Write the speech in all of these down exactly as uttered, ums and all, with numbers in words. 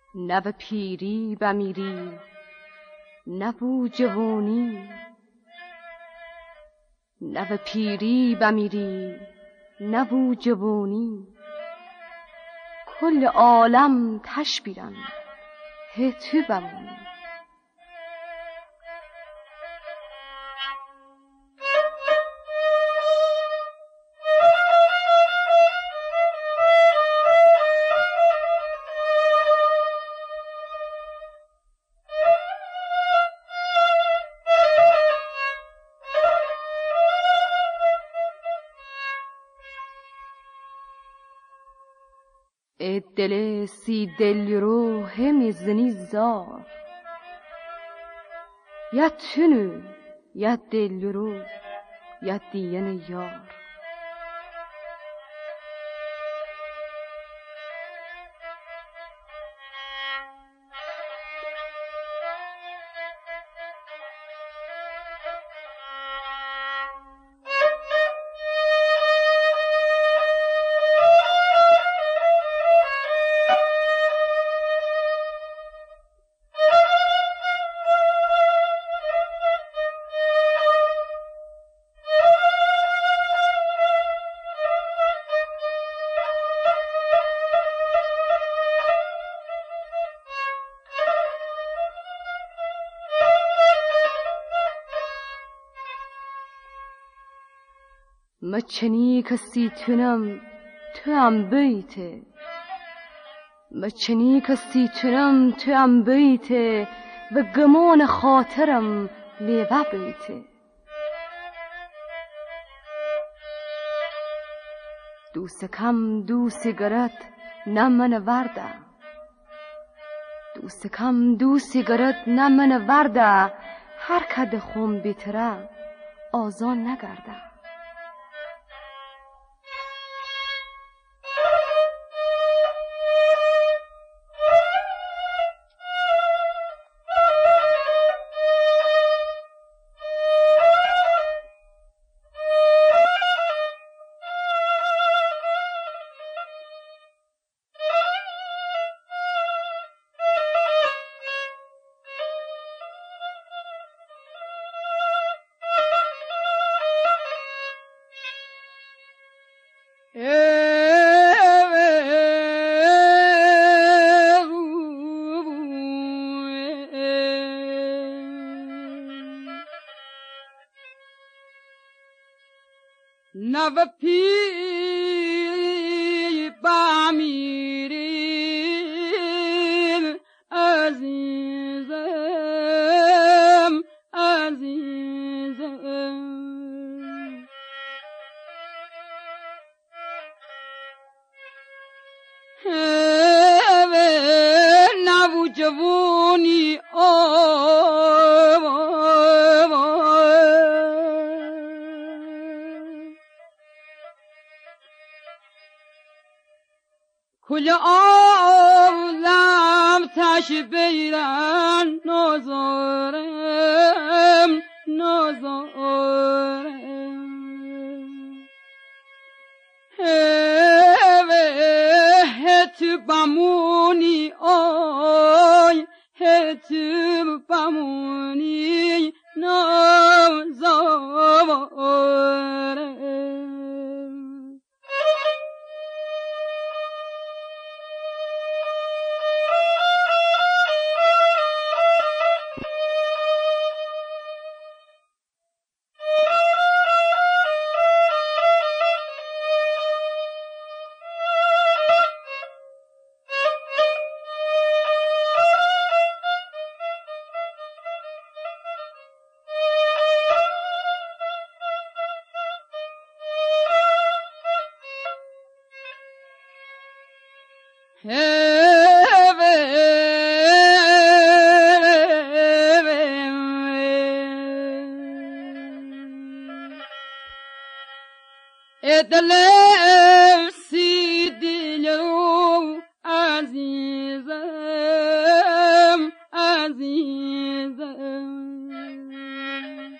نه به پیری بمیری نه بو جوانی، نه به پیری بمیری نه بو جوانی، کل عالم تشبیرن هی تو بمونی. ای دل سی دل رو همی زنی زار، یا تونو یا دل رو یا دیین یار. مچنی کسی تونم تو هم بیته، مچنی کسی تونم تو هم بیته، و گمان خاطرم لیوه بیته. دوست کم دوست گرد نه من ورده، دوست کم دوست گرد نه من ورده، هر کد خون بیتره آزان نگرده. نه به پی بمیریم عزیزم عزیزم، نه بو جوانی کل عالم تشبیرن نازارم نازارم، هی تو بمونی آی هی تو بمونی نازارم. دل سی دلو عزیزم عزیزم،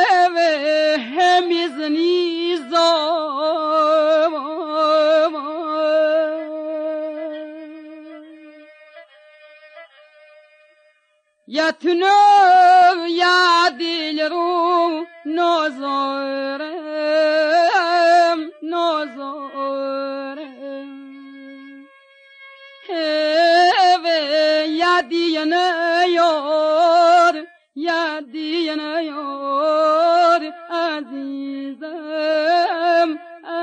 همیزنی زمان یتنو یا دل رو نازارم نازارم هوه یا دیانه یار یا دیانه یار عزیزم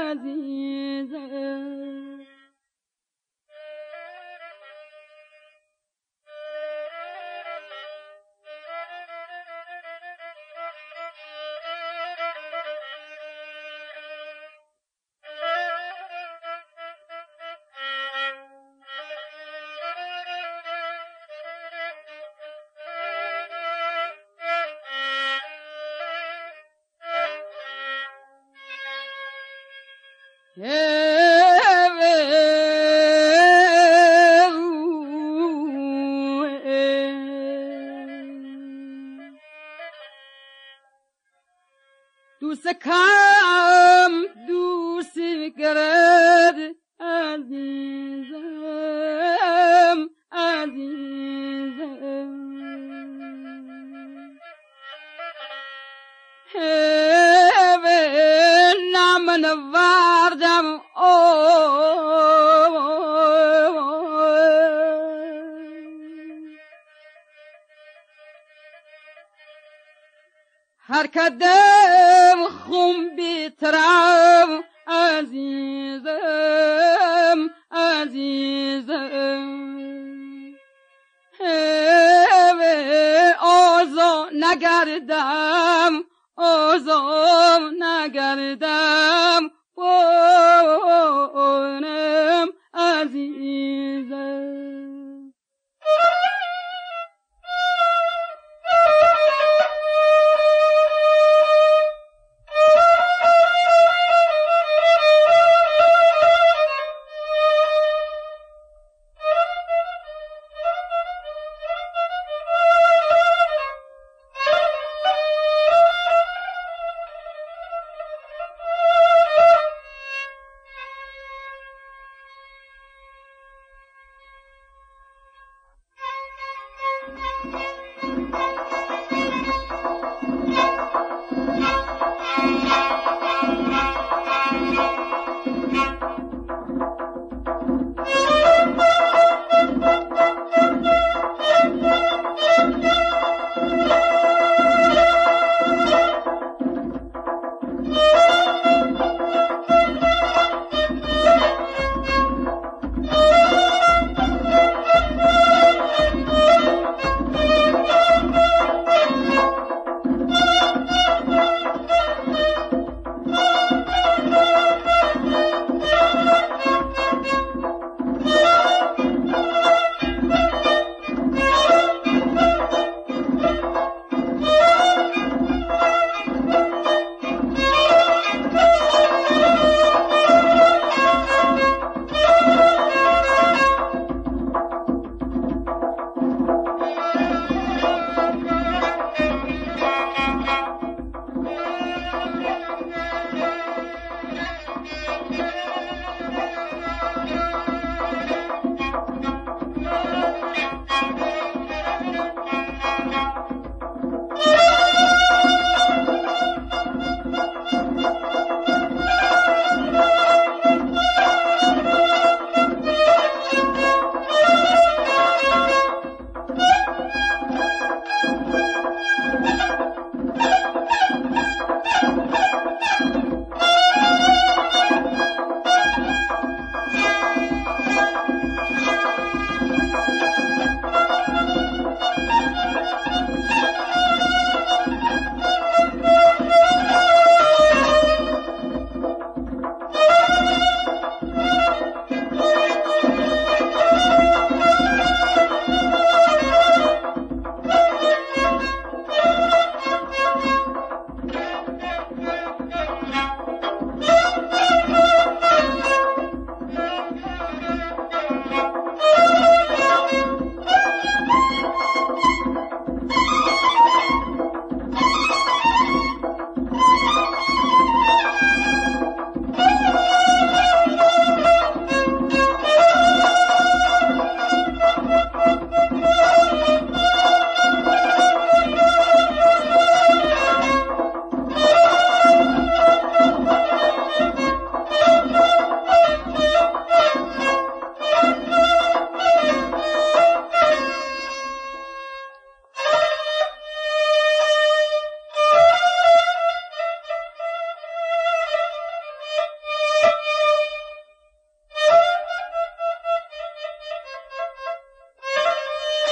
عزیزم دوست کم دوست گرد عزیزم عزیزم هوه نمن وردم هر کدم خون بیترم عزیزم عزیزم هوه آزا نگردم آزا نگردم بانم عزیزم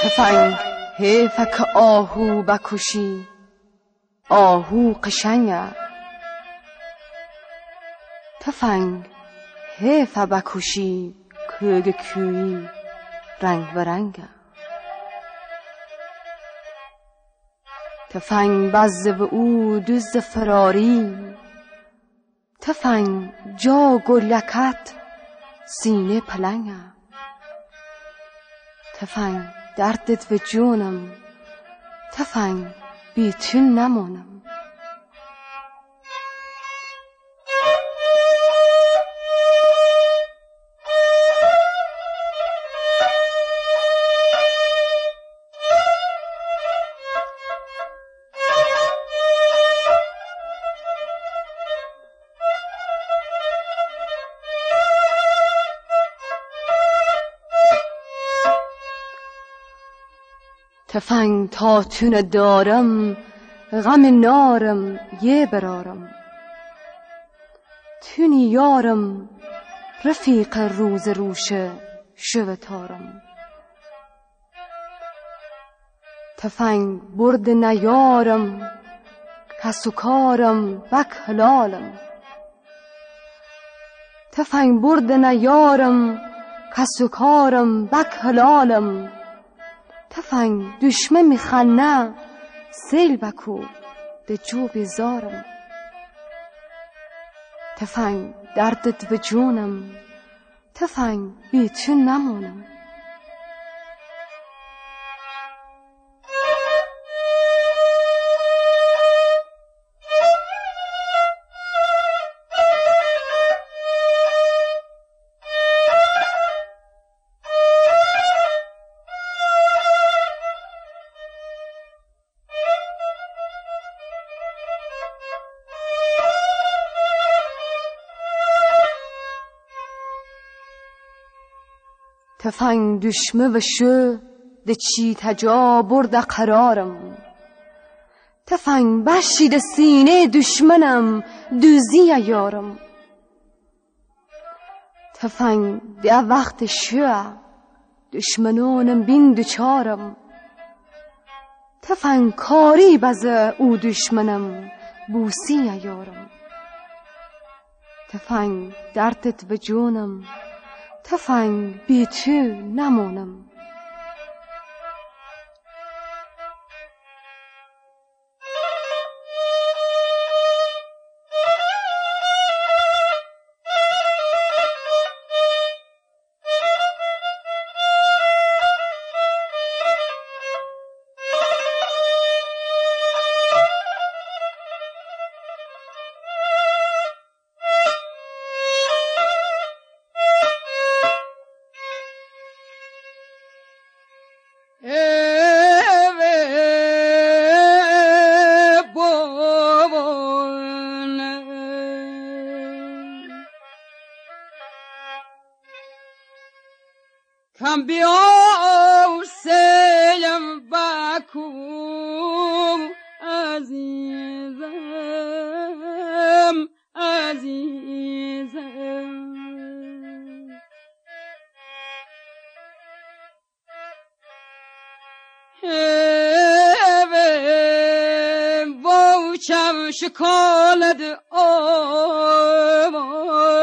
تفنگ حیفه که آهو بکشی، آهو قشنگه. تفنگ حیفه بکشی، کوگ کویی رنگ برنگه. تفنگ بزده و او دزد فراری، تفنگ جا گلکت سینه پلنگه. تفنگ دردت و جونم، تفنگ بی تو نمانم. تفنگ تا تونه دارم، غم نارم یه برارم. تونی یارم رفیق روز روشه شو تارم. تفنگ برد نیارم، کس و کارم بک حلالم. تفنگ برد نیارم، کس و کارم بک حلالم. تفنگ دشمن میخنه، سیل بکو ده جو بیزارم. تفنگ دردت به جونم، تفنگ بی تو نمونم. تفنگ دشمه و شو ده چی تجا برده قرارم. تفنگ بشید سینه دشمنم، دوزی یارم. تفنگ ده وقت شو دشمنانم بین دوچارم. تفنگ کاری بزه او دشمنم، بوسی یارم. تفنگ دردت به جونم، تفنگ بی تو نمانم. کم بیا سیم بکو عزیزم عزیزم. هیوه ووچم شکالد آم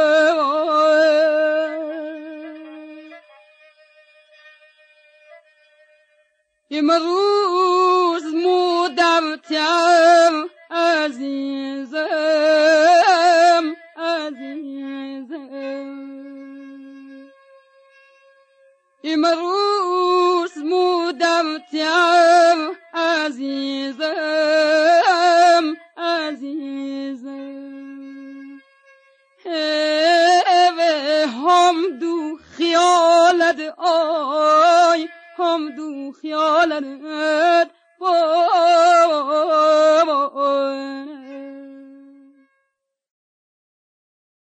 امروز مودم تیم عزیزم عزیزم. امروز مودم تیم عزیزم عزیزم. هیوه هم دو خیالد آی هم دو خیالت با